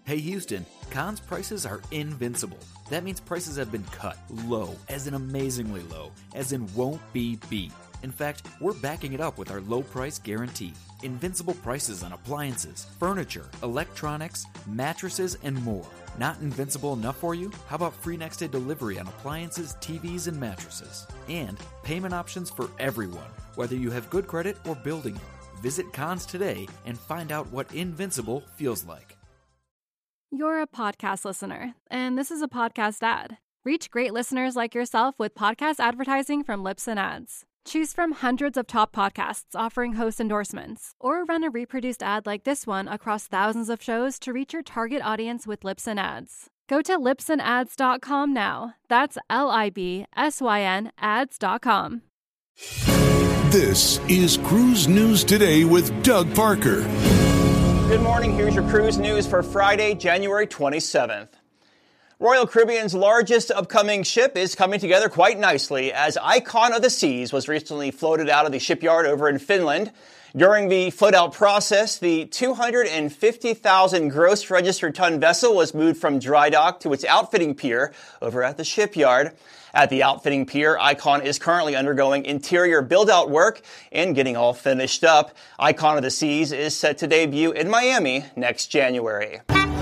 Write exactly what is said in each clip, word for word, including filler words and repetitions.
Hey Houston, Conn's prices are invincible. That means prices have been cut low, as in amazingly low, as in won't be beat. In fact, we're backing it up with our low price guarantee. Invincible prices on appliances, furniture, electronics, mattresses, and more. Not invincible enough for you? How about free next day delivery on appliances, T Vs, and mattresses? And payment options for everyone, whether you have good credit or building it. Visit Conn's today and find out what invincible feels like. You're a podcast listener, and this is a podcast ad. Reach great listeners like yourself with podcast advertising from Libsyn Ads. Choose from hundreds of top podcasts offering host endorsements, or run a reproduced ad like this one across thousands of shows to reach your target audience with Libsyn Ads. Go to libsyn ads dot com now. That's L I B S Y N ads dot com. This is Cruise News Today with Doug Parker. Good morning. Here's your cruise news for Friday, January twenty-seventh. Royal Caribbean's largest upcoming ship is coming together quite nicely as Icon of the Seas was recently floated out of the shipyard over in Finland. During the float-out process, the two hundred fifty thousand gross registered ton vessel was moved from dry dock to its outfitting pier over at the shipyard. At the outfitting pier, Icon is currently undergoing interior build-out work and getting all finished up. Icon of the Seas is set to debut in Miami next January.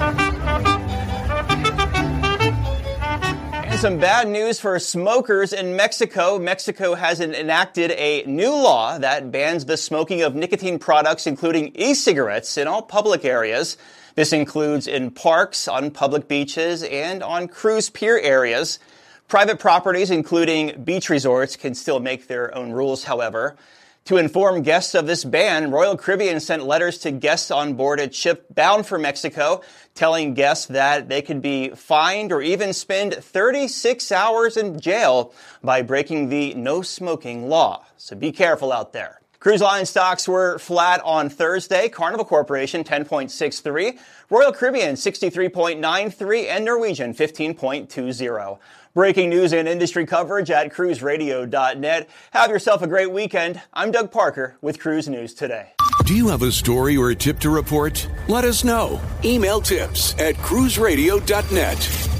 And some bad news for smokers in Mexico. Mexico has enacted a new law that bans the smoking of nicotine products, including e-cigarettes, in all public areas. This includes in parks, on public beaches, and on cruise pier areas. Private properties, including beach resorts, can still make their own rules, however. To inform guests of this ban, Royal Caribbean sent letters to guests on board a ship bound for Mexico, telling guests that they could be fined or even spend thirty-six hours in jail by breaking the no smoking law. So be careful out there. Cruise line stocks were flat on Thursday. Carnival Corporation, ten point six three. Royal Caribbean, sixty-three point nine three. And Norwegian, fifteen point two zero. Breaking news and industry coverage at cruise radio dot net. Have yourself a great weekend. I'm Doug Parker with Cruise News Today. Do you have a story or a tip to report? Let us know. Email tips at cruise radio dot net.